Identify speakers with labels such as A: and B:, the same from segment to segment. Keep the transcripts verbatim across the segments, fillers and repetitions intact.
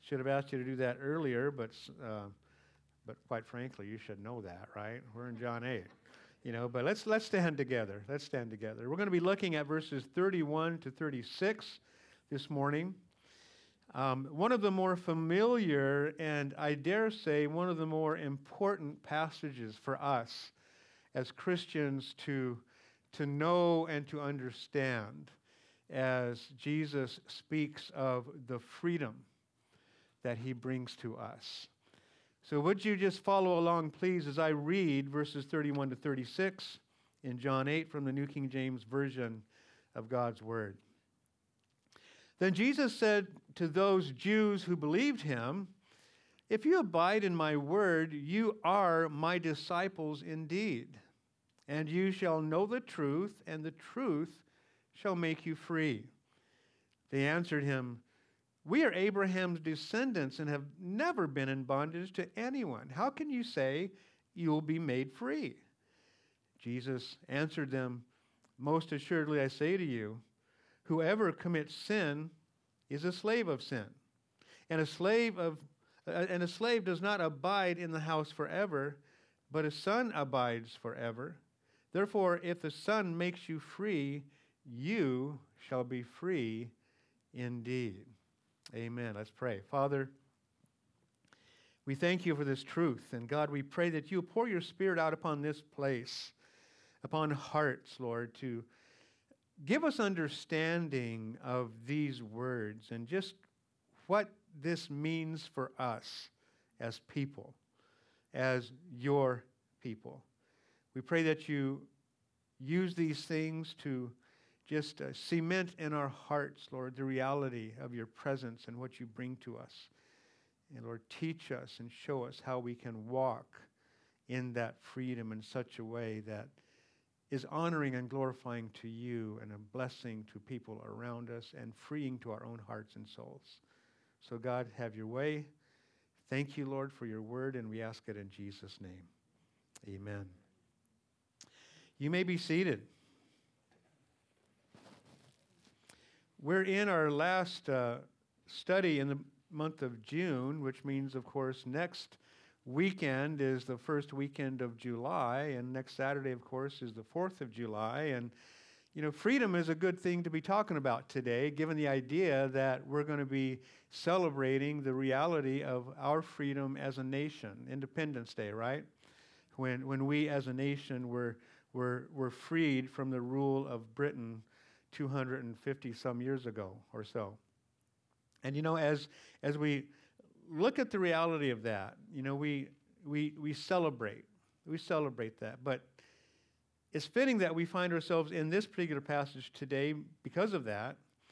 A: Should have asked you to do that earlier, but uh, but quite frankly, you should know that, right? We're in John eight. You know, but let's let's stand together. Let's stand together. We're going to be looking at verses thirty-one to thirty-six this morning. Um, one of the more familiar and I dare say one of the more important passages for us as Christians to to know and to understand as Jesus speaks of the freedom that he brings to us. So would you just follow along, please, as I read verses thirty-one to thirty-six in John eight from the New King James Version of God's Word. Then Jesus said to those Jews who believed him, "If you abide in my word, you are my disciples indeed, and you shall know the truth, and the truth shall make you free." They answered him, "We are Abraham's descendants and have never been in bondage to anyone. How can you say you will be made free?" Jesus answered them, "Most assuredly I say to you, whoever commits sin is a slave of sin. And a slave of uh, and a slave does not abide in the house forever, but a son abides forever. Therefore, if the Son makes you free, you shall be free indeed." Amen. Let's pray. Father, we thank you for this truth. And God, we pray that you pour your Spirit out upon this place, upon hearts, Lord, to give us understanding of these words and just what this means for us as people, as your people. We pray that you use these things to just uh, cement in our hearts, Lord, the reality of your presence and what you bring to us. And Lord, teach us and show us how we can walk in that freedom in such a way that is honoring and glorifying to you and a blessing to people around us and freeing to our own hearts and souls. So God, have your way. Thank you, Lord, for your word, and we ask it in Jesus' name. Amen. You may be seated. We're in our last uh, study in the month of June, which means, of course, next weekend is the first weekend of July, and next Saturday, of course, is the fourth of July. And, you know, freedom is a good thing to be talking about today, given the idea that we're going to be celebrating the reality of our freedom as a nation, Independence Day, right? When when we as a nation were were were freed from the rule of Britain two hundred fifty some years ago or so. And you know, as as we look at the reality of that, you know, we we we celebrate. We celebrate that. But it's fitting that we find ourselves in this particular passage today because of that.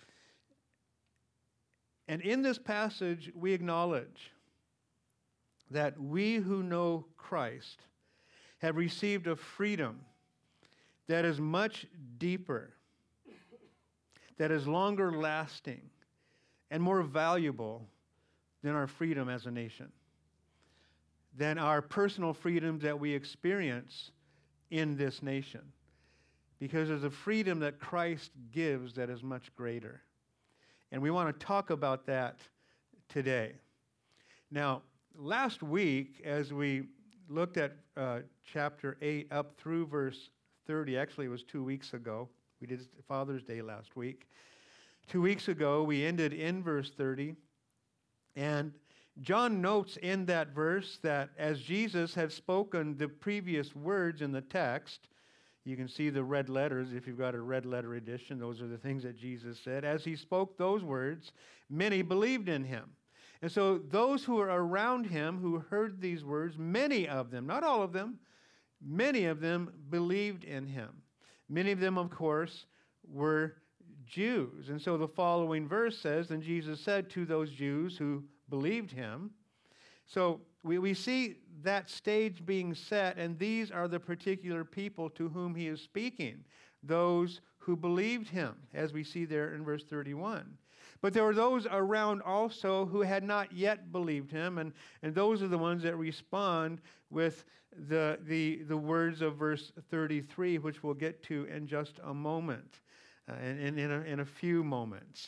A: And in this passage, we acknowledge that we who know Christ have received a freedom that is much deeper, that is longer lasting, and more valuable than our freedom as a nation, than our personal freedom that we experience in this nation. Because there's a freedom that Christ gives that is much greater. And we want to talk about that today. Now, last week, as we looked at uh, chapter eight up through verse thirty, actually it was two weeks ago. We did Father's Day last week. Two weeks ago, we ended in verse thirty. And John notes in that verse that as Jesus had spoken the previous words in the text, you can see the red letters if you've got a red letter edition. Those are the things that Jesus said. As he spoke those words, many believed in him. And so those who were around him who heard these words, many of them, not all of them, many of them believed in him. Many of them, of course, were Jews. And so the following verse says, "And Jesus said to those Jews who believed him." So we, we see that stage being set, and these are the particular people to whom he is speaking, those who believed him, as we see there in verse thirty-one. But there were those around also who had not yet believed him, and, and those are the ones that respond with the, the, the words of verse thirty-three, which we'll get to in just a moment, uh, and, and in, a, in a few moments.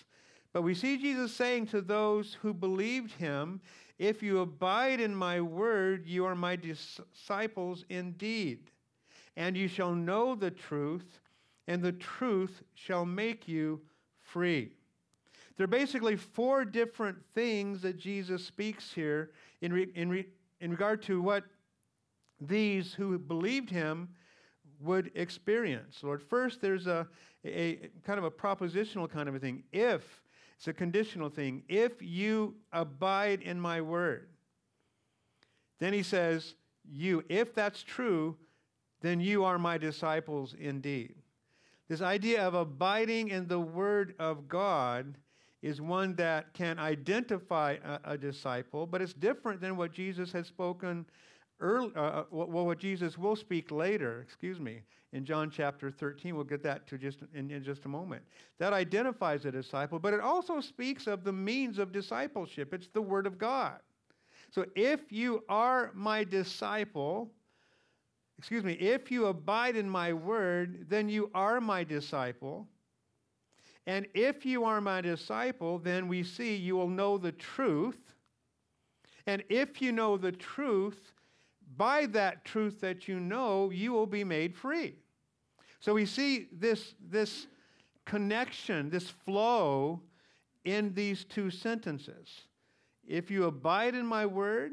A: But we see Jesus saying to those who believed him, if you abide in my word, you are my disciples indeed. And you shall know the truth, and the truth shall make you free. There are basically four different things that Jesus speaks here in, re, in, re, in regard to what these who believed him would experience. Lord, first there's a, a kind of a propositional kind of a thing. If, it's a conditional thing. If you abide in my word. Then he says, you, if that's true, then you are my disciples indeed. This idea of abiding in the word of God is one that can identify a, a disciple, but it's different than what Jesus had spoken early, uh, well, what Jesus will speak later, excuse me, in John chapter thirteen. We'll get that to just in, in just a moment. That identifies a disciple, but it also speaks of the means of discipleship. It's the word of God. So if you are my disciple, excuse me, if you abide in my word, then you are my disciple. And if you are my disciple, then we see you will know the truth. And if you know the truth, by that truth that you know, you will be made free. So we see this, this connection, this flow in these two sentences. If you abide in my word,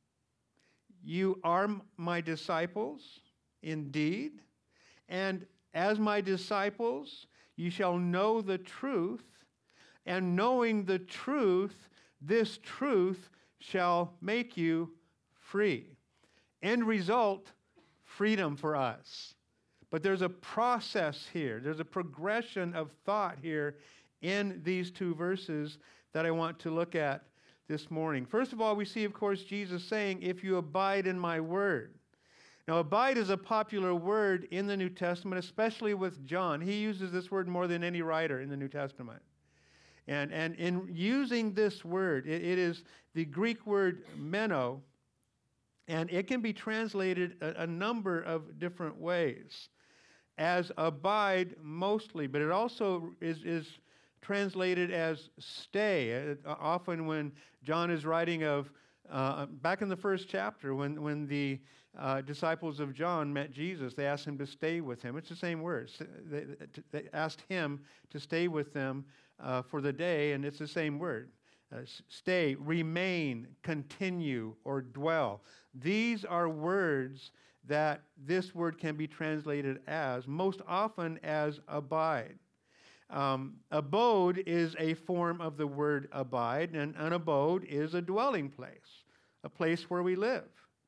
A: you are my disciples indeed. And as my disciples, you shall know the truth, and knowing the truth, this truth shall make you free. End result, freedom for us. But there's a process here. There's a progression of thought here in these two verses that I want to look at this morning. First of all, we see, of course, Jesus saying, if you abide in my word. Now, abide is a popular word in the New Testament, especially with John. He uses this word more than any writer in the New Testament. And, and in using this word, it, it is the Greek word meno, and it can be translated a, a number of different ways as abide mostly, but it also is, is translated as stay. Uh, often when John is writing of, uh, back in the first chapter, when, when the uh, disciples of John met Jesus, they asked him to stay with him. It's the same words. They, they asked him to stay with them uh, for the day, and it's the same word. Uh, stay, remain, continue, or dwell. These are words that this word can be translated as, most often as abide. Um, abode is a form of the word abide, and an abode is a dwelling place, a place where we live.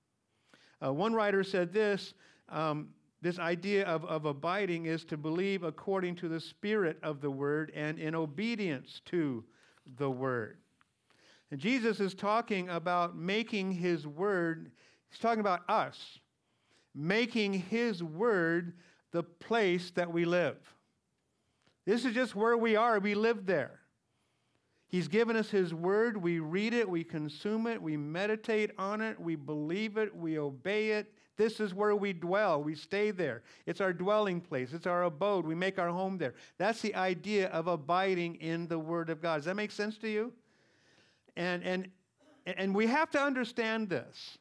A: Uh, one writer said this, um, this idea of, of abiding is to believe according to the spirit of the word and in obedience to the word. And Jesus is talking about making his word, he's talking about us, making his word the place that we live. This is just where we are. We live there. He's given us his word. We read it. We consume it. We meditate on it. We believe it. We obey it. This is where we dwell. We stay there. It's our dwelling place. It's our abode. We make our home there. That's the idea of abiding in the word of God. Does that make sense to you? And, and, and we have to understand this.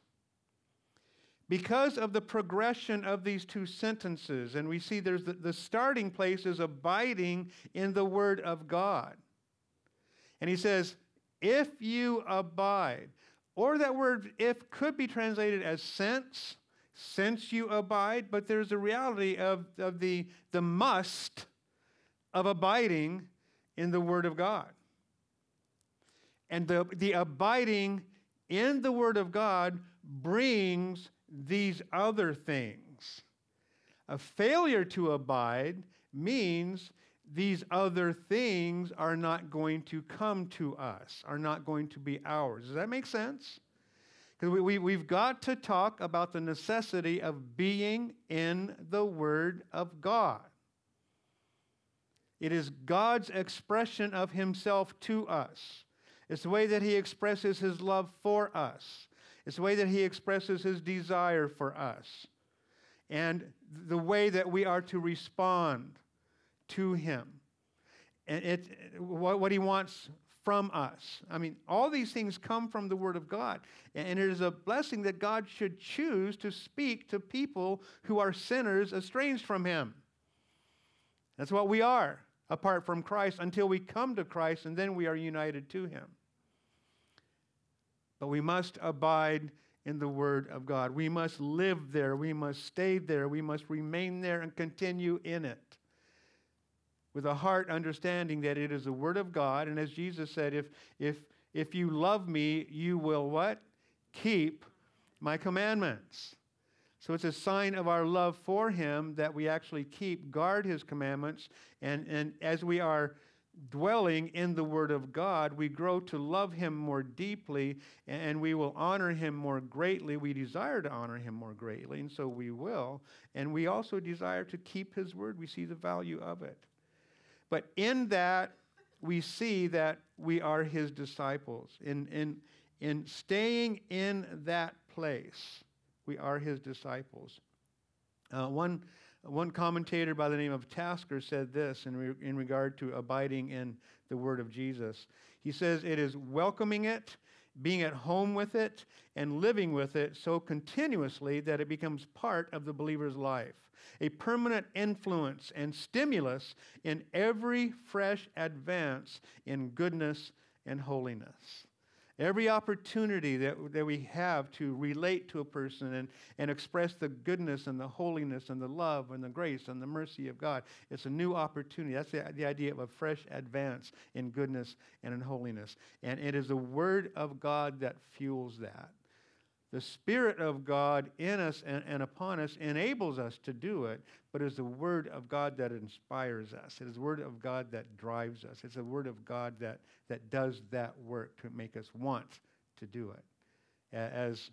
A: Because of the progression of these two sentences, and we see there's the, the starting place is abiding in the word of God. And he says, if you abide, or that word if could be translated as since, since you abide, but there's a reality of, of the, the must of abiding in the word of God. And the, the abiding in the word of God brings these other things. A failure to abide means these other things are not going to come to us, are not going to be ours. Does that make sense? Because we, we, we've got to talk about the necessity of being in the Word of God. It is God's expression of himself to us. It's the way that he expresses his love for us. It's the way that he expresses his desire for us. And the way that we are to respond to him. and it, what, what he wants from us. I mean, all these things come from the Word of God. And it is a blessing that God should choose to speak to people who are sinners estranged from him. That's what we are, apart from Christ, until we come to Christ, and then we are united to him. But we must abide in the Word of God. We must live there. We must stay there. We must remain there and continue in it, with a heart understanding that it is the Word of God. And as Jesus said, if, if, if you love me, you will what? Keep my commandments. So it's a sign of our love for him that we actually keep, guard his commandments. And, and as we are dwelling in the Word of God, we grow to love him more deeply, and we will honor him more greatly. We desire to honor him more greatly, and so we will. And we also desire to keep his word. We see the value of it. But in that, we see that we are his disciples. In, in, in staying in that place, we are his disciples. Uh, one, one commentator by the name of Tasker said this in, re, in regard to abiding in the word of Jesus. He says, it is welcoming it, being at home with it, and living with it so continuously that it becomes part of the believer's life. A permanent influence and stimulus in every fresh advance in goodness and holiness. Every opportunity that, that we have to relate to a person and, and express the goodness and the holiness and the love and the grace and the mercy of God, it's a new opportunity. That's the, the idea of a fresh advance in goodness and in holiness. And it is the Word of God that fuels that. The Spirit of God in us and, and upon us enables us to do it, but it's the Word of God that inspires us. It is the Word of God that drives us. It's the Word of God that, that does that work to make us want to do it. As,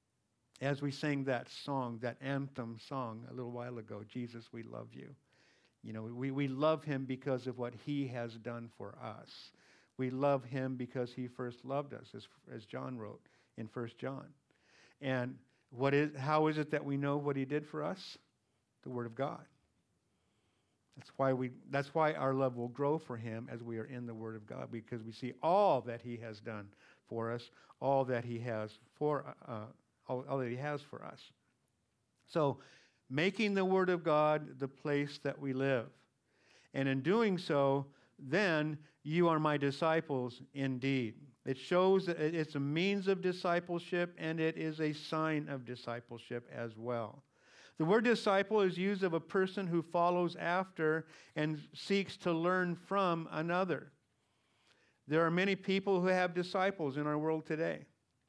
A: as we sang that song, that anthem song a little while ago, Jesus, we love you. You know, we, we love him because of what he has done for us. We love him because he first loved us, as, as John wrote in First John. And what is, how is it that we know what he did for us? The Word of God. That's why we. That's why our love will grow for him as we are in the Word of God, because we see all that he has done for us, all that he has for, uh, all, all that he has for us. So, making the Word of God the place that we live, and in doing so, then you are my disciples indeed. It shows that it's a means of discipleship, and it is a sign of discipleship as well. The word disciple is used of a person who follows after and seeks to learn from another. There are many people who have disciples in our world today.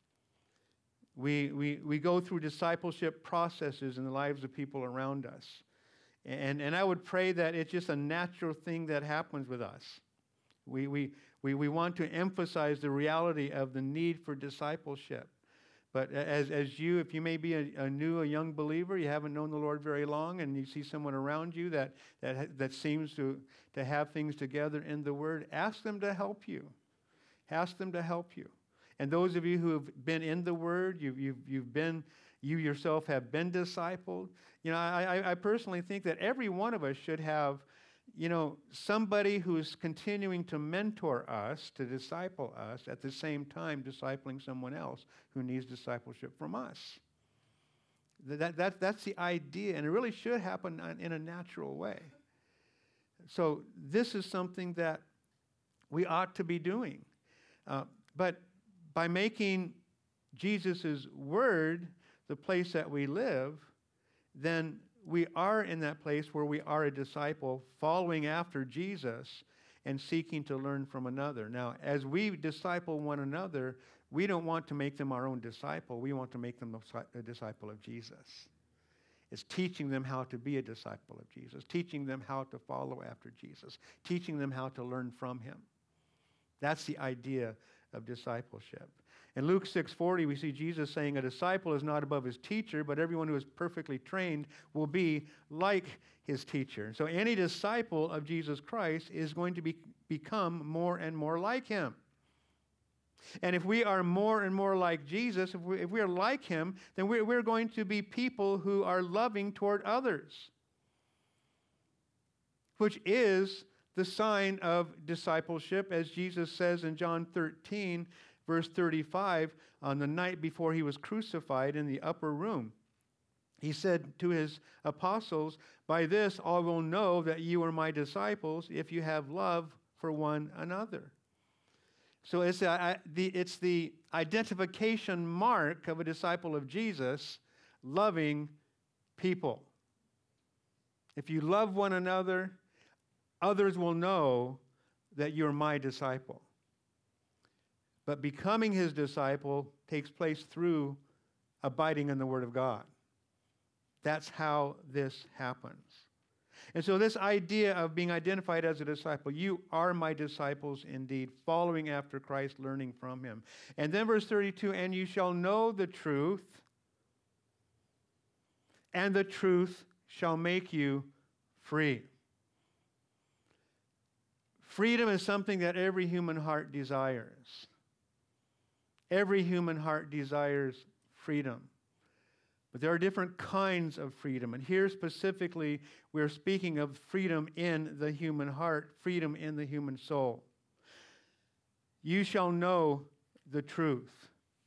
A: We, we, we go through discipleship processes in the lives of people around us. And, and I would pray that it's just a natural thing that happens with us. We, we, we, we want to emphasize the reality of the need for discipleship. But as, as you, if you may be a, a new, a young believer, you haven't known the Lord very long, and you see someone around you that, that, that seems to, to have things together in the Word, ask them to help you. Ask them to help you. And those of you who have been in the Word, you've, you've, you've been, you yourself have been discipled. You know, I, I personally think that every one of us should have, you know, somebody who's continuing to mentor us, to disciple us, at the same time discipling someone else who needs discipleship from us. That, that, that's the idea, and it really should happen in a natural way. So this is something that we ought to be doing. Uh, but by making Jesus' word the place that we live, then we are in that place where we are a disciple following after Jesus and seeking to learn from another. Now, as we disciple one another, we don't want to make them our own disciple. We want to make them a disciple of Jesus. It's teaching them how to be a disciple of Jesus, teaching them how to follow after Jesus, teaching them how to learn from him. That's the idea of discipleship. In Luke six forty, we see Jesus saying, a disciple is not above his teacher, but everyone who is perfectly trained will be like his teacher. So any disciple of Jesus Christ is going to be, become more and more like him. And if we are more and more like Jesus, if we, if we are like him, then we're, we're going to be people who are loving toward others, which is the sign of discipleship, as Jesus says in John thirteen, verse thirty-five, on the night before he was crucified in the upper room. He said to his apostles, "By this all will know that you are my disciples if you have love for one another." So it's, a, the, it's the identification mark of a disciple of Jesus, loving people. If you love one another, others will know that you're my disciple. But becoming his disciple takes place through abiding in the Word of God. That's how this happens. And so this idea of being identified as a disciple, you are my disciples indeed, following after Christ, learning from him. And then verse thirty-two, and you shall know the truth, and the truth shall make you free. Freedom is something that every human heart desires. Every human heart desires freedom. But there are different kinds of freedom. And here specifically, we're speaking of freedom in the human heart, freedom in the human soul. You shall know the truth.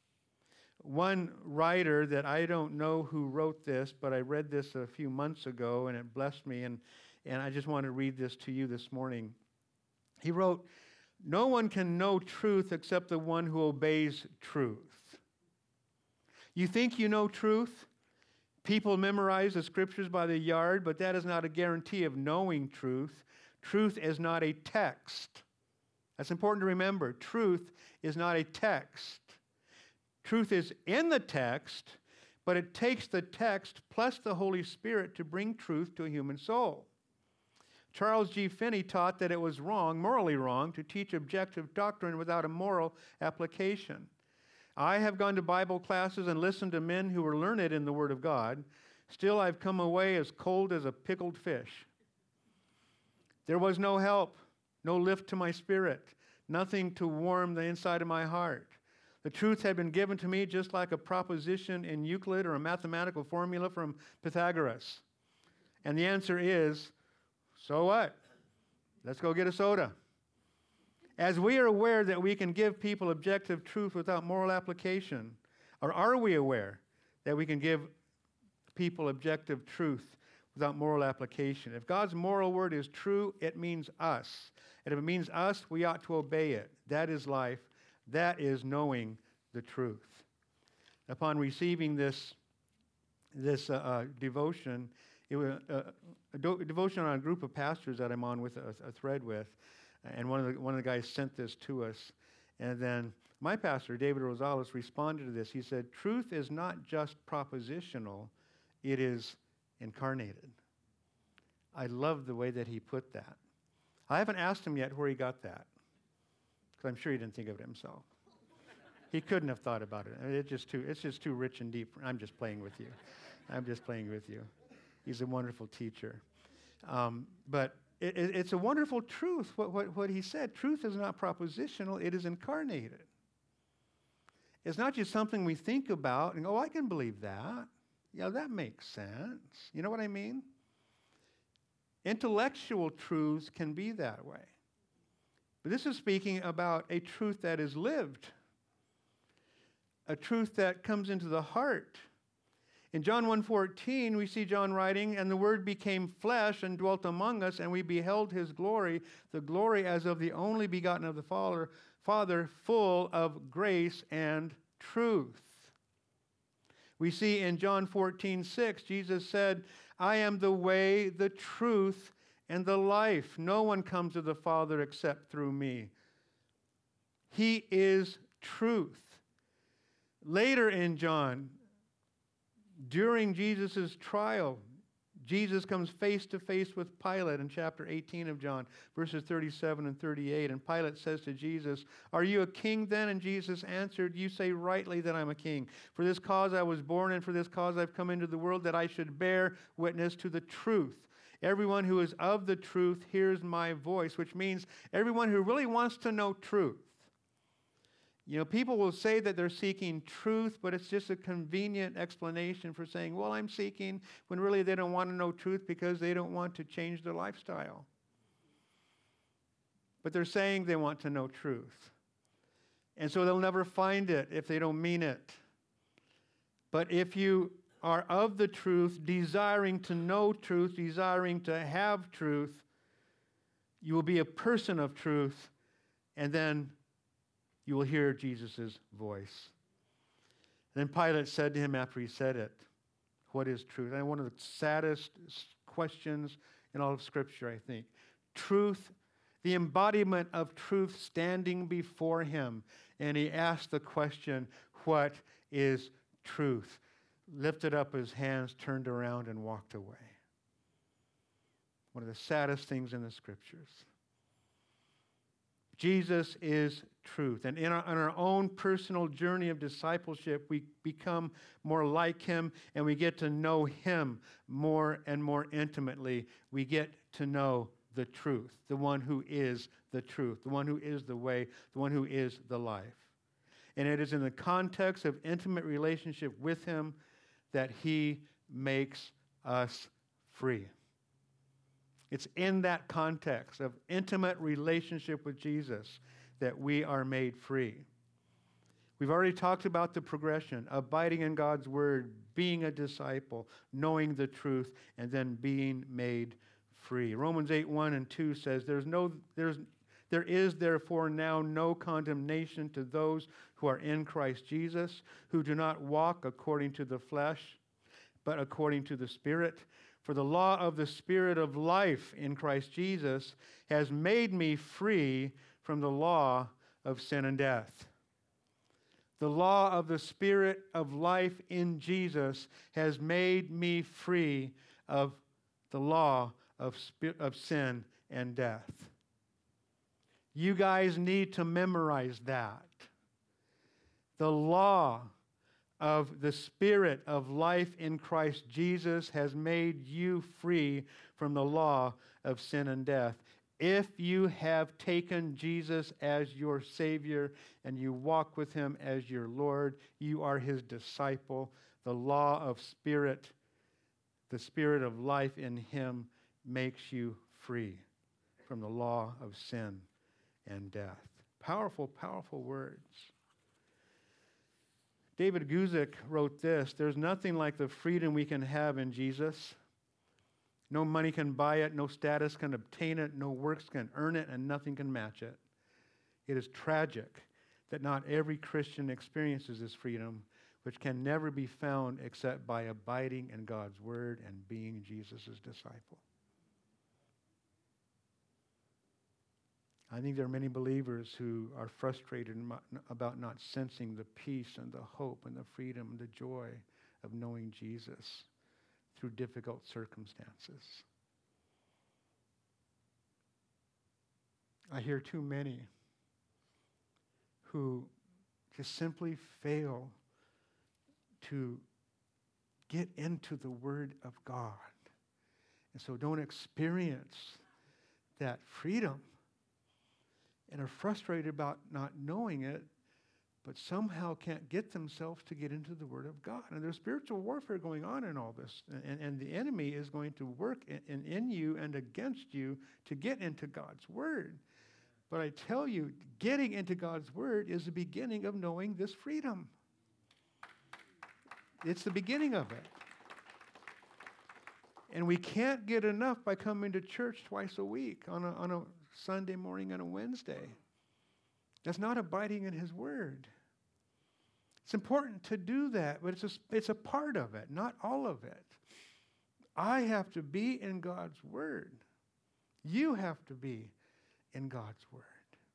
A: One writer that I don't know who wrote this, but I read this a few months ago and it blessed me, and, and I just want to read this to you this morning. He wrote, "No one can know truth except the one who obeys truth." You think you know truth? People memorize the scriptures by the yard, but that is not a guarantee of knowing truth. Truth is not a text. That's important to remember. Truth is not a text. Truth is in the text, but it takes the text plus the Holy Spirit to bring truth to a human soul. Charles G. Finney taught that it was wrong, morally wrong, to teach objective doctrine without a moral application. I have gone to Bible classes and listened to men who were learned in the Word of God. Still, I've come away as cold as a pickled fish. There was no help, no lift to my spirit, nothing to warm the inside of my heart. The truth had been given to me just like a proposition in Euclid or a mathematical formula from Pythagoras. And the answer is, so what? Let's go get a soda. As we are aware that we can give people objective truth without moral application, or are we aware that we can give people objective truth without moral application? If God's moral word is true, it means us. And if it means us, we ought to obey it. That is life. That is knowing the truth. Upon receiving this, this uh, uh, devotion, it was uh, a do- devotion on a group of pastors that I'm on with a, a thread with. And one of the one of the guys sent this to us. And then my pastor, David Rosales, responded to this. He said, truth is not just propositional, it is incarnated. I love the way that he put that. I haven't asked him yet where he got that, because I'm sure he didn't think of it himself. He couldn't have thought about it. It's just too, it's just too rich and deep. I'm just playing with you. I'm just playing with you. He's a wonderful teacher. Um, but It, it, it's a wonderful truth, what, what, what he said. Truth is not propositional, it is incarnated. It's not just something we think about and, oh, I can believe that. Yeah, that makes sense. You know what I mean? Intellectual truths can be that way. But this is speaking about a truth that is lived, a truth that comes into the heart. In John one fourteen, we see John writing, and the Word became flesh and dwelt among us, and we beheld his glory, the glory as of the only begotten of the Father, Father, full of grace and truth. We see in John fourteen six, Jesus said, I am the way, the truth, and the life. No one comes to the Father except through me. He is truth. Later in John, during Jesus' trial, Jesus comes face to face with Pilate in chapter eighteen of John, verses thirty-seven and thirty-eight. And Pilate says to Jesus, are you a king then? And Jesus answered, you say rightly that I'm a king. For this cause I was born, and for this cause I've come into the world, that I should bear witness to the truth. Everyone who is of the truth hears my voice, which means everyone who really wants to know truth. You know, people will say that they're seeking truth, but it's just a convenient explanation for saying, well, I'm seeking, when really they don't want to know truth because they don't want to change their lifestyle. but they're saying they want to know truth. And so they'll never find it if they don't mean it. But if you are of the truth, desiring to know truth, desiring to have truth, you will be a person of truth, and then you will hear Jesus' voice. Then Pilate said to him after he said it, what is truth? And one of the saddest questions in all of Scripture, I think. Truth, the embodiment of truth standing before him. And he asked the question, what is truth? Lifted up his hands, turned around, and walked away. One of the saddest things in the Scriptures. Jesus is truth. And in our, in our own personal journey of discipleship, we become more like him, and we get to know him more and more intimately. We get to know the truth, the one who is the truth, the one who is the way, the one who is the life. And it is in the context of intimate relationship with him that he makes us free. It's in that context of intimate relationship with Jesus that we are made free. We've already talked about the progression, abiding in God's word, being a disciple, knowing the truth, and then being made free. Romans eight, one and two says, There's no, there's, there is therefore now no condemnation to those who are in Christ Jesus, who do not walk according to the flesh, but according to the Spirit. For the law of the Spirit of life in Christ Jesus has made me free from the law of sin and death. The law of the Spirit of life in Jesus has made me free of the law of, spi- of sin and death. You guys need to memorize that. The law of the Spirit of life in Christ Jesus has made you free from the law of sin and death. If you have taken Jesus as your Savior and you walk with him as your Lord, you are his disciple. The law of Spirit, the Spirit of life in him makes you free from the law of sin and death. Powerful, powerful words. David Guzik wrote this, there's nothing like the freedom we can have in Jesus. No money can buy it, no status can obtain it, no works can earn it, and nothing can match it. It is tragic that not every Christian experiences this freedom, which can never be found except by abiding in God's word and being Jesus' disciple. I think there are many believers who are frustrated about not sensing the peace and the hope and the freedom and the joy of knowing Jesus through difficult circumstances. I hear too many who just simply fail to get into the Word of God, and so don't experience that freedom, and are frustrated about not knowing it, but somehow can't get themselves to get into the Word of God. And there's spiritual warfare going on in all this. And, and the enemy is going to work in, in, in you and against you to get into God's Word. But I tell you, getting into God's Word is the beginning of knowing this freedom. It's the beginning of it. And we can't get enough by coming to church twice a week on a, on a Sunday morning and a Wednesday. That's not abiding in his word. It's important to do that, but it's a, it's a part of it, not all of it. I have to be in God's word. You have to be in God's word.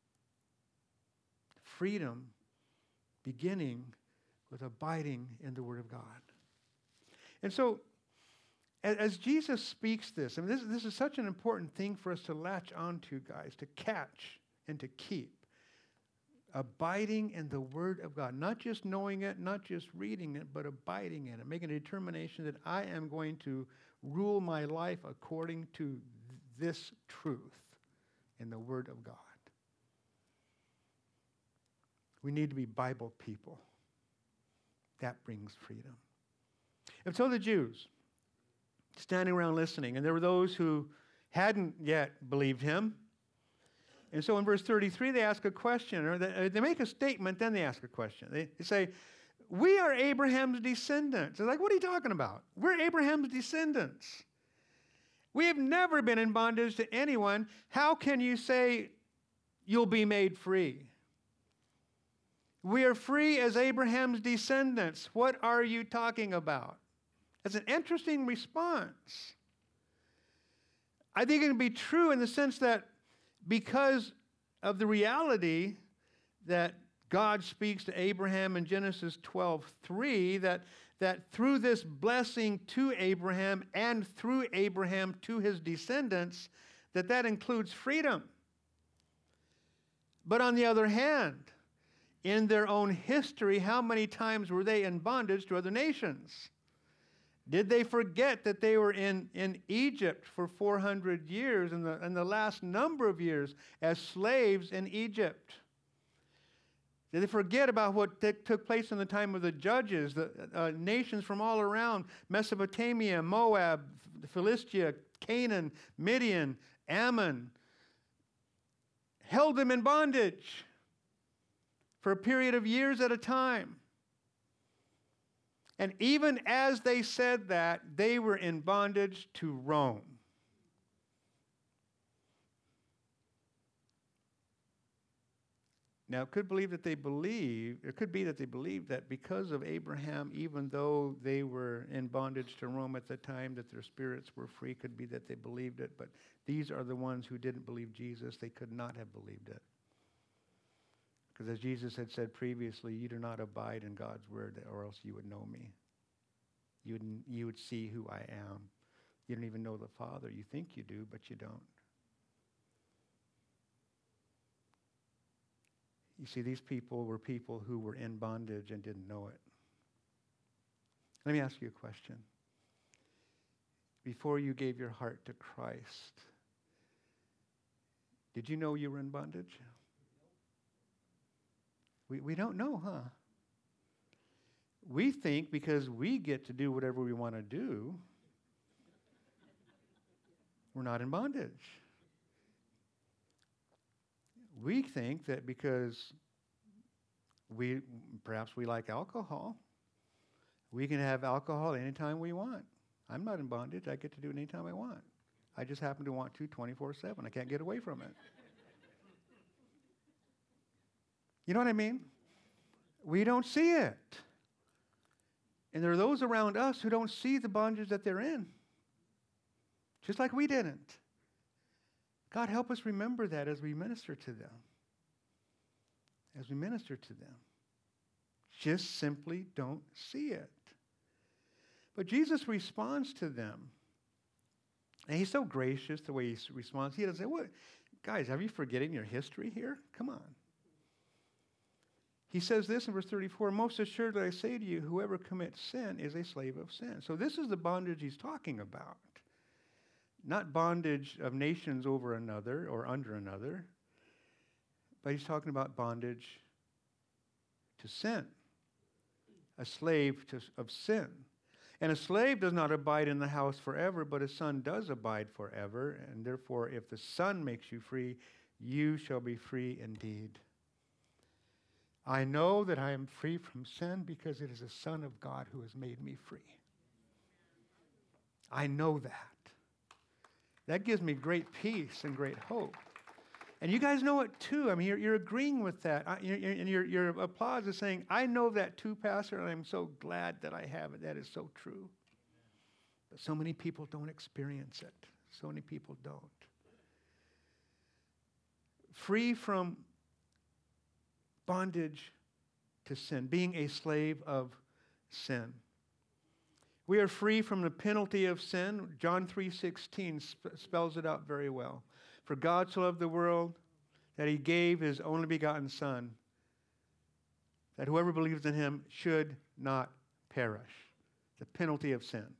A: Freedom beginning with abiding in the word of God. And so, as Jesus speaks this, I mean, this, this is such an important thing for us to latch onto, guys, to catch and to keep. Abiding in the Word of God. Not just knowing it, not just reading it, but abiding in it. Making a determination that I am going to rule my life according to this truth in the Word of God. We need to be Bible people. That brings freedom. And so the Jews, standing around listening, and there were those who hadn't yet believed him, And so in verse thirty-three, they ask a question, or they, they make a statement, then they ask a question. They, they say, we are Abraham's descendants. They're like, what are you talking about? We're Abraham's descendants. We have never been in bondage to anyone. How can you say you'll be made free? We are free as Abraham's descendants. What are you talking about? That's an interesting response. I think it can be true in the sense that because of the reality that God speaks to Abraham in Genesis twelve three, that, that through this blessing to Abraham and through Abraham to his descendants, that that includes freedom. But on the other hand, in their own history, how many times were they in bondage to other nations? Did they forget that they were in, in Egypt for four hundred years, and the, and the last number of years as slaves in Egypt? Did they forget about what t- took place in the time of the judges, the uh, nations from all around, Mesopotamia, Moab, Philistia, Canaan, Midian, Ammon, held them in bondage for a period of years at a time? And even as they said that, they were in bondage to Rome. Now, it could believe that they believe, it could be that they believed that because of Abraham, even though they were in bondage to Rome at the time, that their spirits were free. Could be that they believed it, but these are the ones who didn't believe Jesus. They could not have believed it. Because as Jesus had said previously, you do not abide in God's word, or else you would know me. You would, you would see who I am. You don't even know the Father. You think you do, but you don't. You see, these people were people who were in bondage and didn't know it. Let me ask you a question. Before you gave your heart to Christ, did you know you were in bondage? We we don't know, huh? We think because we get to do whatever we want to do, we're not in bondage. We think that because we perhaps we like alcohol, we can have alcohol anytime we want. I'm not in bondage. I get to do it anytime I want. I just happen to want to twenty-four seven. I can't get away from it. You know what I mean? We don't see it. And there are those around us who don't see the bondage that they're in, just like we didn't. God, help us remember that as we minister to them. As we minister to them. Just simply don't see it. But Jesus responds to them. And he's so gracious the way he responds. He doesn't say, "What, guys, are you forgetting your history here? Come on." He says this in verse thirty-four, "Most assuredly I say to you, whoever commits sin is a slave of sin." So this is the bondage he's talking about. Not bondage of nations over another or under another, but he's talking about bondage to sin. A slave to, of sin. And a slave does not abide in the house forever, but a son does abide forever. And therefore, if the Son makes you free, you shall be free indeed. I know that I am free from sin because it is the Son of God who has made me free. I know that. That gives me great peace and great hope. And you guys know it too. I mean, you're, you're agreeing with that. I, you're, you're, and your, your applause is saying, I know that too, Pastor, and I'm so glad that I have it. That is so true. But so many people don't experience it. So many people don't. Free from bondage to sin, being a slave of sin. We are free from the penalty of sin. John three sixteen sp- spells it out very well. For God so loved the world that he gave his only begotten Son, that whoever believes in him should not perish. The penalty of sin.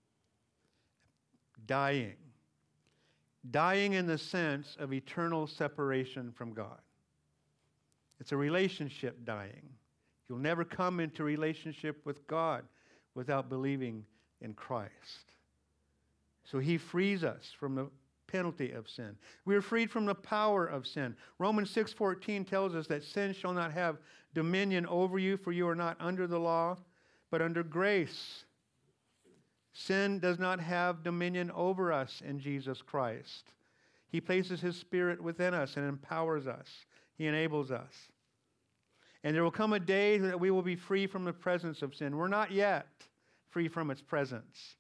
A: Dying. Dying in the sense of eternal separation from God. It's a relationship dying. You'll never come into relationship with God without believing in Christ. So he frees us from the penalty of sin. We are freed from the power of sin. Romans six fourteen tells us that sin shall not have dominion over you, for you are not under the law, but under grace. Sin does not have dominion over us in Jesus Christ. He places his Spirit within us and empowers us. He enables us. And there will come a day that we will be free from the presence of sin. We're not yet free from its presence.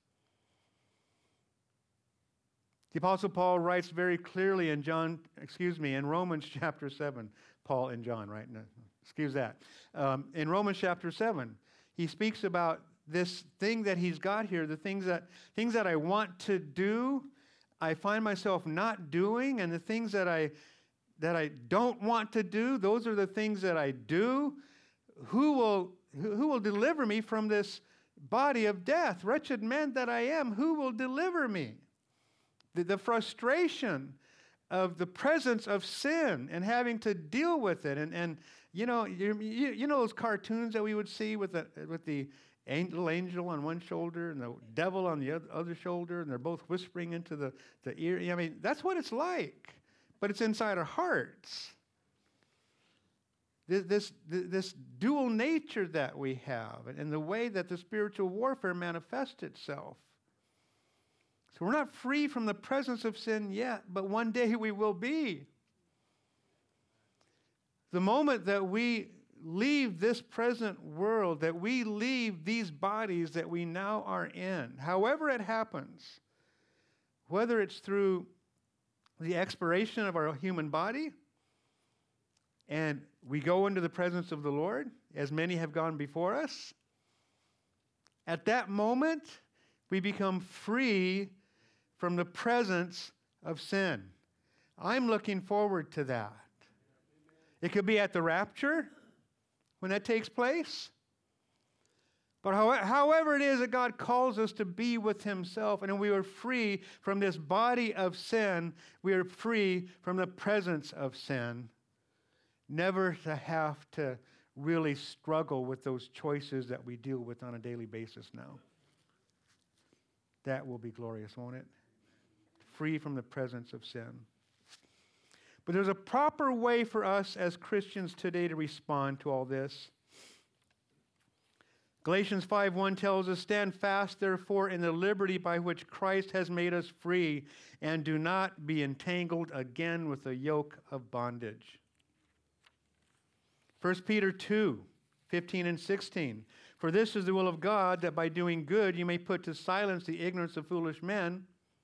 A: The Apostle Paul writes very clearly in John, excuse me, in Romans chapter seven. Paul and John, right? No, excuse that. Um, in Romans chapter seven, he speaks about this thing that he's got here, the things that things that I want to do, I find myself not doing, and the things that I that I don't want to do, those are the things that I do. Who will who will deliver me from this body of death? Wretched man that I am, who will deliver me? The, the frustration of the presence of sin and having to deal with it, and and you know you you, you know those cartoons that we would see with the with the angel angel on one shoulder and the devil on the other shoulder, and they're both whispering into the the ear. I mean, that's what it's like. But it's inside our hearts. This, this, this dual nature that we have, and the way that the spiritual warfare manifests itself. So we're not free from the presence of sin yet, but one day we will be. The moment that we leave this present world, that we leave these bodies that we now are in, however it happens, whether it's through the expiration of our human body, and we go into the presence of the Lord, as many have gone before us. At that moment, we become free from the presence of sin. I'm looking forward to that. It could be at the rapture, when that takes place. But however it is that God calls us to be with himself, and we are free from this body of sin, we are free from the presence of sin, never to have to really struggle with those choices that we deal with on a daily basis now. That will be glorious, won't it? Free from the presence of sin. But there's a proper way for us as Christians today to respond to all this. Galatians five one tells us, stand fast, therefore, in the liberty by which Christ has made us free, and do not be entangled again with the yoke of bondage. First Peter two fifteen and sixteen. For this is the will of God, that by doing good you may put to silence the ignorance of foolish men,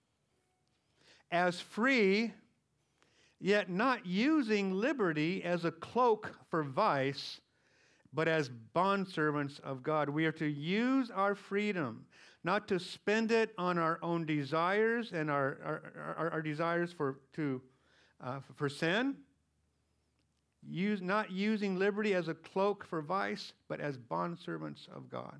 A: as free, yet not using liberty as a cloak for vice, but as bondservants of God. We are to use our freedom, not to spend it on our own desires and our, our, our, our desires for, to, uh, for sin. Use, not using liberty as a cloak for vice, but as bondservants of God.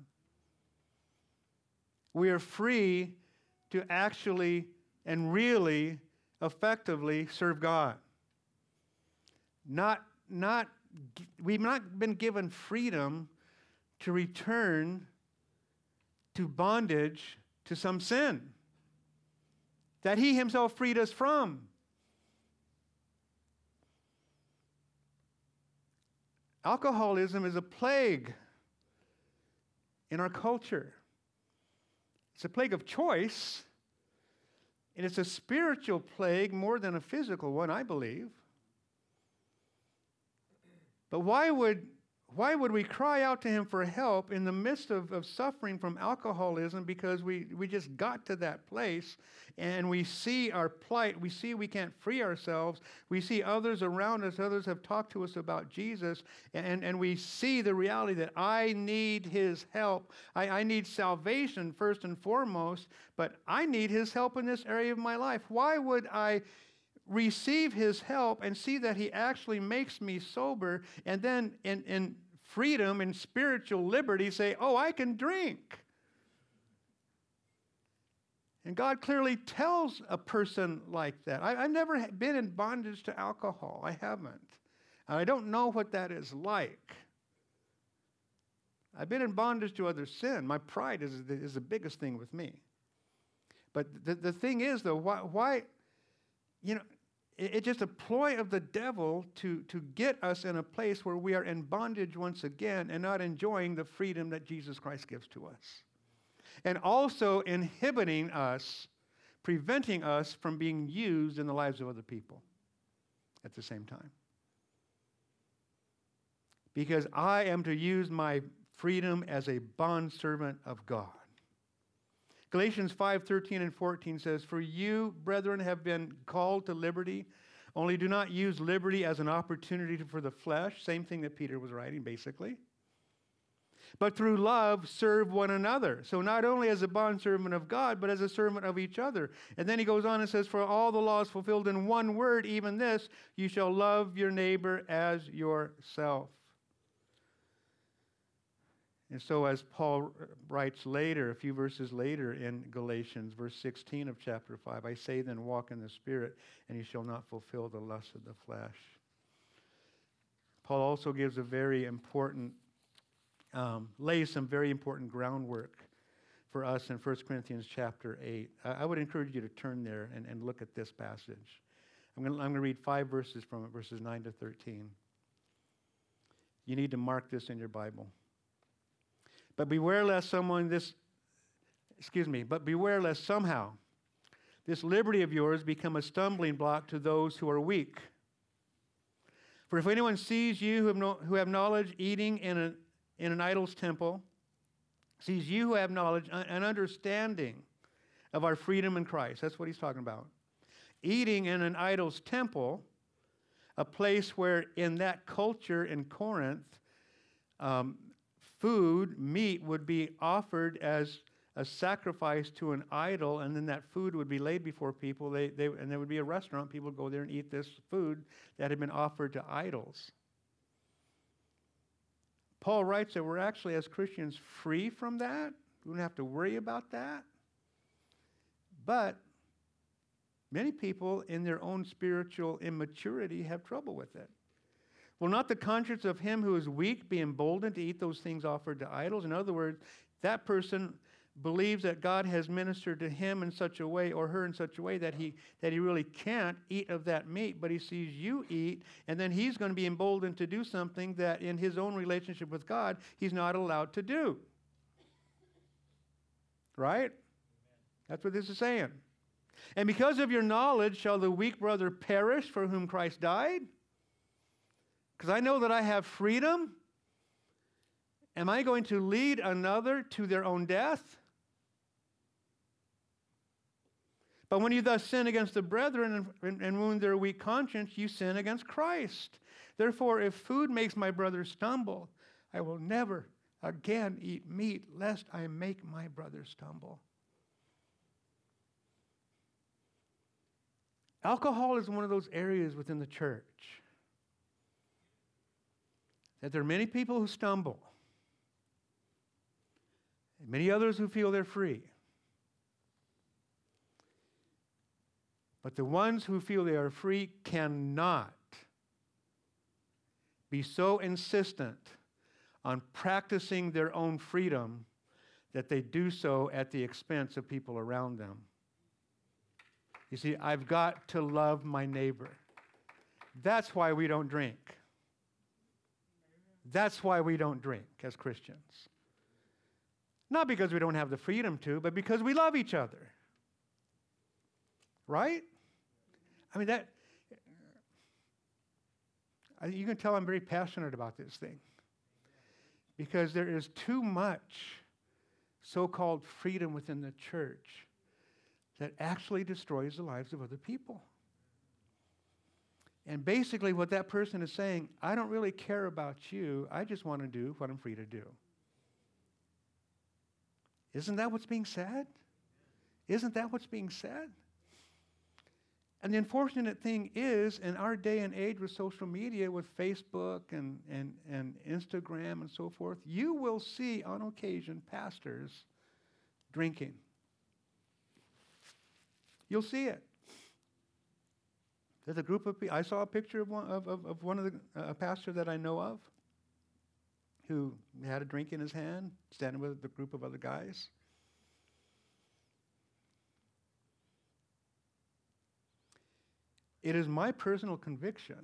A: We are free to actually and really effectively serve God. Not, not We've not been given freedom to return to bondage to some sin that he himself freed us from. Alcoholism is a plague in our culture. It's a plague of choice, and it's a spiritual plague more than a physical one, I believe. But why would, why would we cry out to him for help in the midst of, of suffering from alcoholism? Because we, we just got to that place, and we see our plight. We see we can't free ourselves. We see others around us. Others have talked to us about Jesus, and, and we see the reality that I need his help. I, I need salvation first and foremost, but I need his help in this area of my life. Why would I receive his help and see that he actually makes me sober, and then in, in freedom and spiritual liberty say, oh, I can drink? And God clearly tells a person like that. I, I've never been in bondage to alcohol. I haven't. And I don't know what that is like. I've been in bondage to other sin. My pride is the, is the biggest thing with me. But the, the thing is, though, why, why you know, it, it's just a ploy of the devil to, to get us in a place where we are in bondage once again and not enjoying the freedom that Jesus Christ gives to us. And also inhibiting us, preventing us from being used in the lives of other people at the same time. Because I am to use my freedom as a bondservant of God. Galatians five thirteen and fourteen says, "For you, brethren, have been called to liberty. Only do not use liberty as an opportunity for the flesh." Same thing that Peter was writing, basically. "But through love, serve one another." So not only as a bondservant of God, but as a servant of each other. And then he goes on and says, "For all the law is fulfilled in one word, even this, you shall love your neighbor as yourself." And so as Paul writes later, a few verses later in Galatians, verse sixteen of chapter five, "I say then, walk in the Spirit, and you shall not fulfill the lust of the flesh." Paul also gives a very important, um, lays some very important groundwork for us in First Corinthians chapter eight. I, I would encourage you to turn there and, and look at this passage. I'm going I'm to read five verses from it, verses nine to thirteen. You need to mark this in your Bible. But beware lest someone this, excuse me, but beware lest somehow this liberty of yours become a stumbling block to those who are weak. For if anyone sees you who have, no, who have knowledge eating in, a, in an idol's temple, sees you who have knowledge and understanding of our freedom in Christ. That's what he's talking about. Eating in an idol's temple, a place where in that culture in Corinth, um, food, meat, would be offered as a sacrifice to an idol, and then that food would be laid before people. They, they, and there would be a restaurant. People would go there and eat this food that had been offered to idols. Paul writes that we're actually, as Christians, free from that. We don't have to worry about that. But many people, in their own spiritual immaturity, have trouble with it. Will not the conscience of him who is weak be emboldened to eat those things offered to idols? In other words, that person believes that God has ministered to him in such a way or her in such a way that he that he really can't eat of that meat, but he sees you eat, and then he's going to be emboldened to do something that in his own relationship with God he's not allowed to do. Right? That's what this is saying. "And because of your knowledge shall the weak brother perish for whom Christ died? Because I know that I have freedom. Am I going to lead another to their own death? But when you thus sin against the brethren and, and wound their weak conscience, you sin against Christ. Therefore, if food makes my brother stumble, I will never again eat meat, lest I make my brother stumble." Alcohol is one of those areas within the church that there are many people who stumble, and many others who feel they're free. But the ones who feel they are free cannot be so insistent on practicing their own freedom that they do so at the expense of people around them. You see, I've got to love my neighbor. That's why we don't drink. That's why we don't drink as Christians. Not because we don't have the freedom to, but because we love each other. Right? I mean, that, you can tell I'm very passionate about this thing. Because there is too much so-called freedom within the church that actually destroys the lives of other people. And basically what that person is saying, I don't really care about you. I just want to do what I'm free to do. Isn't that what's being said? Isn't that what's being said? And the unfortunate thing is, in our day and age with social media, with Facebook and, and, and Instagram and so forth, you will see on occasion pastors drinking. You'll see it. There's a group of people. I saw a picture of one of, of, of one of the uh, a pastor that I know of who had a drink in his hand, standing with a group of other guys. it is my personal conviction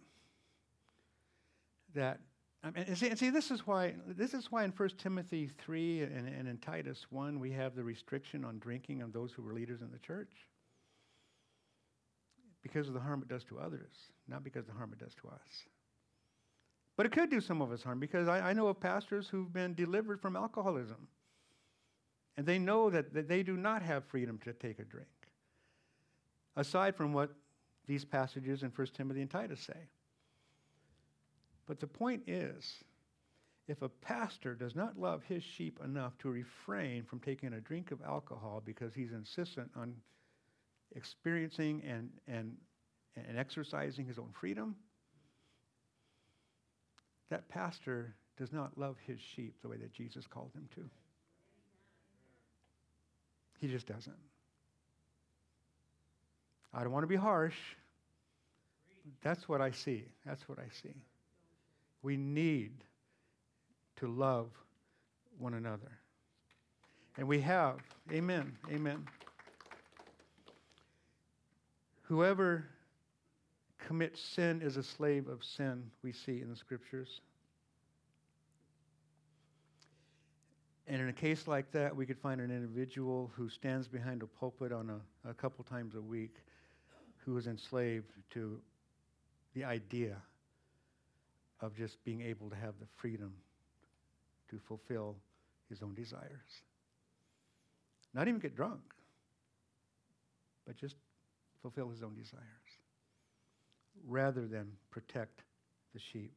A: that, I mean, and see, and see, this is why this is why in First Timothy three and, and in Titus one we have the restriction on drinking of those who were leaders in the church. Because of the harm it does to others, not because of the harm it does to us. But it could do some of us harm, because I, I know of pastors who've been delivered from alcoholism. And they know that, that they do not have freedom to take a drink, aside from what these passages in First Timothy and Titus say. But the point is, if a pastor does not love his sheep enough to refrain from taking a drink of alcohol because he's insistent on experiencing and, and, and exercising his own freedom, that pastor does not love his sheep the way that Jesus called him to. He just doesn't. I don't want to be harsh. That's what I see. That's what I see. We need to love one another. And we have. Amen. Amen. Whoever commits sin is a slave of sin, we see in the scriptures. And in a case like that, we could find an individual who stands behind a pulpit on a, a couple times a week who is enslaved to the idea of just being able to have the freedom to fulfill his own desires. Not even get drunk, but just fulfill his own desires, rather than protect the sheep.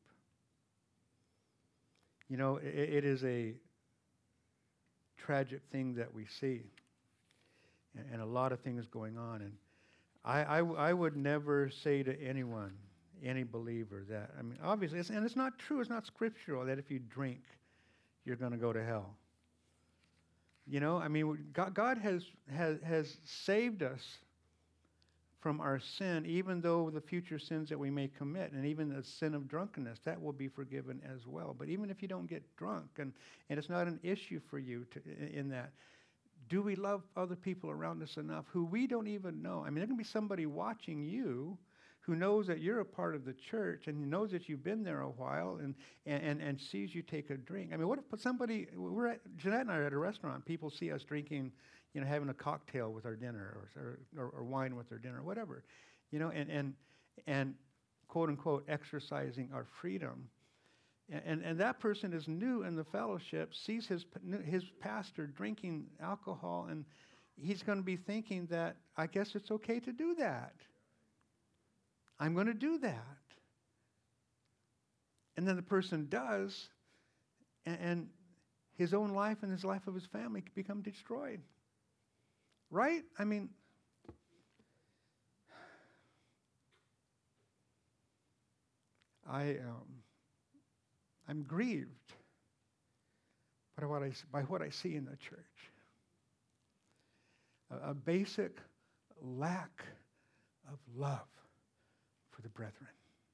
A: You know, it, it is a tragic thing that we see, and, and a lot of things going on. And I, I, I would never say to anyone, any believer, that, I mean, obviously, it's, and it's not true, it's not scriptural, that if you drink, you're going to go to hell. You know, I mean, God, God has, has, has saved us from our sin, even though the future sins that we may commit, and even the sin of drunkenness, that will be forgiven as well. But even if you don't get drunk, and, and it's not an issue for you to, in that, do we love other people around us enough who we don't even know? I mean, there can be somebody watching you who knows that you're a part of the church and knows that you've been there a while and, and, and sees you take a drink. I mean, what if somebody, we're at, Jeanette and I are at a restaurant, people see us drinking, you know, having a cocktail with our dinner or, or, or wine with our dinner, whatever, you know, and, and, and quote unquote, exercising our freedom. And, and, and that person is new in the fellowship, sees his, his pastor drinking alcohol, and he's going to be thinking that, I guess it's okay to do that. I'm going to do that. And then the person does, and, and his own life and his life of his family become destroyed. Right? I mean, I, um, I'm grieved by what I, by what I see in the church. A, a basic lack of love for the brethren.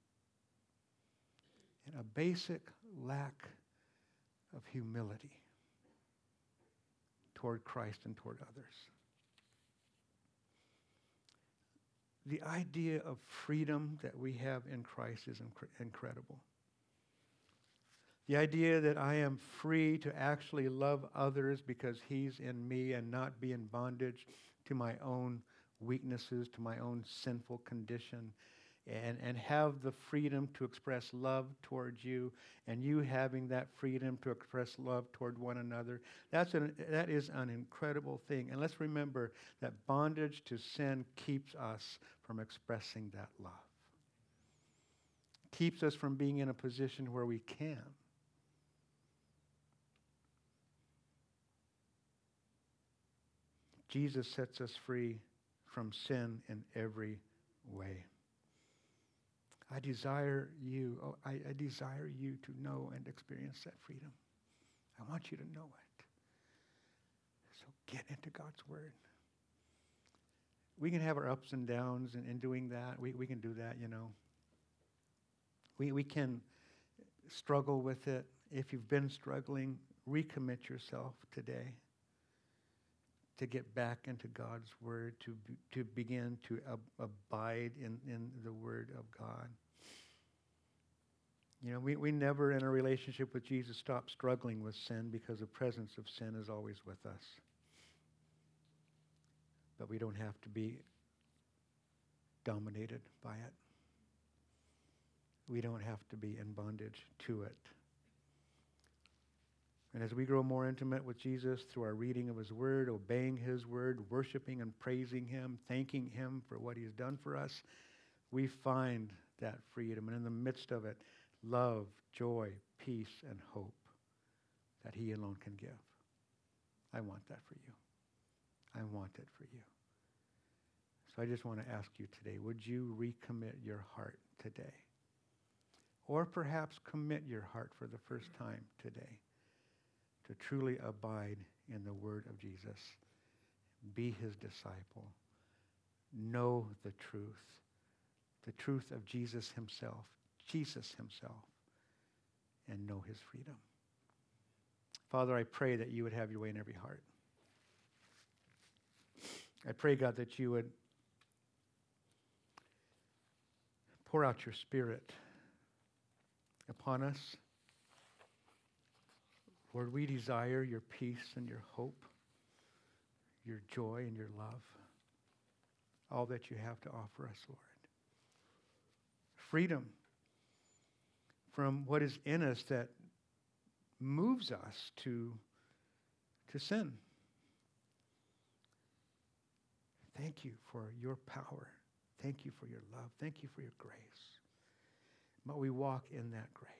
A: And a basic lack of humility toward Christ and toward others. The idea of freedom that we have in Christ is inc- incredible. The idea that I am free to actually love others because he's in me and not be in bondage to my own weaknesses, to my own sinful condition, and, and have the freedom to express love towards you, and you having that freedom to express love toward one another. That's an, that is an incredible thing. And let's remember that bondage to sin keeps us from expressing that love. Keeps us from being in a position where we can. Jesus sets us free from sin in every way. I desire you, oh, I, I desire you to know and experience that freedom. I want you to know it. So get into God's Word. We can have our ups and downs in, in doing that. We, we can do that, you know. We, we can struggle with it. If you've been struggling, recommit yourself today to get back into God's Word, to be, to begin to ab- abide in, in the Word of God. You know, we, we never in a relationship with Jesus stop struggling with sin because the presence of sin is always with us. But we don't have to be dominated by it. We don't have to be in bondage to it. And as we grow more intimate with Jesus through our reading of his word, obeying his word, worshiping and praising him, thanking him for what he has done for us, we find that freedom. And in the midst of it, love, joy, peace, and hope that he alone can give. I want that for you. I want it for you. So I just want to ask you today, would you recommit your heart today? Or perhaps commit your heart for the first time today to truly abide in the word of Jesus. Be his disciple. Know the truth. The truth of Jesus himself. Jesus himself. And know his freedom. Father, I pray that you would have your way in every heart. I pray, God, that you would pour out your Spirit upon us. Lord, we desire your peace and your hope, your joy and your love, all that you have to offer us, Lord. Freedom from what is in us that moves us to, to sin. Thank you for your power. Thank you for your love. Thank you for your grace. But we walk in that grace.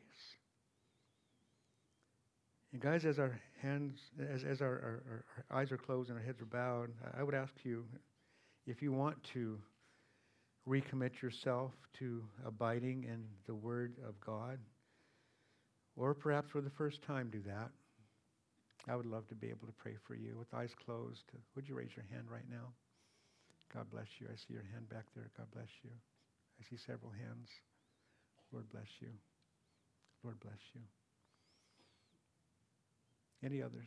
A: And guys, as our hands, as, as our, our, our eyes are closed and our heads are bowed, I would ask you, if you want to recommit yourself to abiding in the Word of God, or perhaps for the first time do that, I would love to be able to pray for you with eyes closed. Would you raise your hand right now? God bless you. I see your hand back there. God bless you. I see several hands. Lord bless you. Lord bless you. Any others?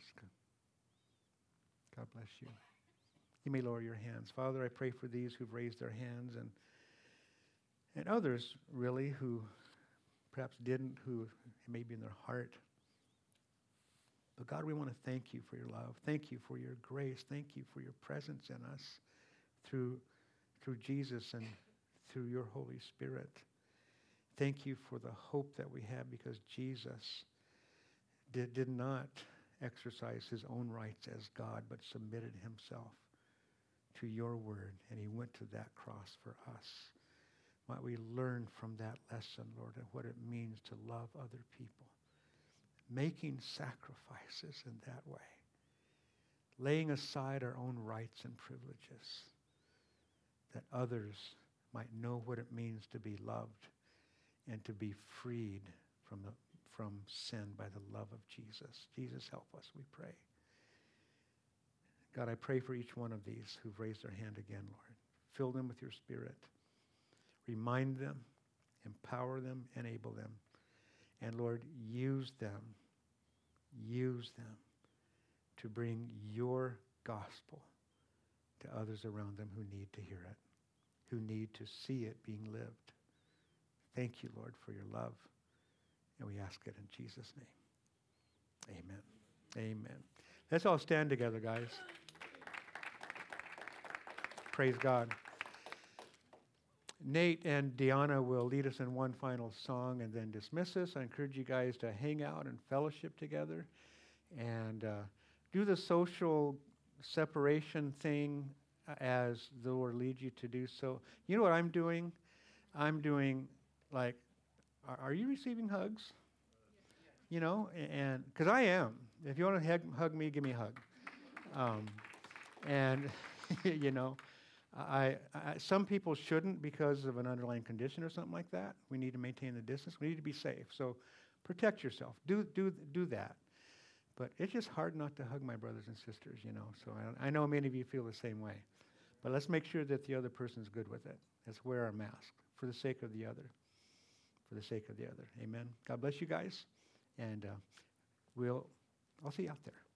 A: God bless you. You may lower your hands. Father, I pray for these who've raised their hands and and others, really, who perhaps didn't, who may be in their heart. But God, we want to thank you for your love. Thank you for your grace. Thank you for your presence in us through, through Jesus and through your Holy Spirit. Thank you for the hope that we have because Jesus did, did not exercise his own rights as God, but submitted himself to your word, and he went to that cross for us. Might we learn from that lesson, Lord, and what it means to love other people, making sacrifices in that way, laying aside our own rights and privileges, that others might know what it means to be loved and to be freed from the from sin by the love of Jesus. Jesus, help us, we pray. God, I pray for each one of these who've raised their hand again, Lord. Fill them with your Spirit. Remind them, empower them, enable them. And Lord, use them, use them to bring your gospel to others around them who need to hear it, who need to see it being lived. Thank you, Lord, for your love. And we ask it in Jesus' name. Amen. Amen. Let's all stand together, guys. Praise God. Nate and Deanna will lead us in one final song and then dismiss us. I encourage you guys to hang out and fellowship together and uh, do the social separation thing as the Lord leads you to do so. You know what I'm doing? I'm doing like, are, are you receiving hugs? You know, and because I am. If you want to hug, hug me, give me a hug. Um, and, you know, I, I, some people shouldn't because of an underlying condition or something like that. We need to maintain the distance. We need to be safe. So protect yourself. Do do do that. But it's just hard not to hug my brothers and sisters, you know. So I, I know many of you feel the same way. But let's make sure that the other person's good with it. Let's wear our mask for the sake of the other. For the sake of the other. Amen. God bless you guys. And uh, we'll, I'll see you out there.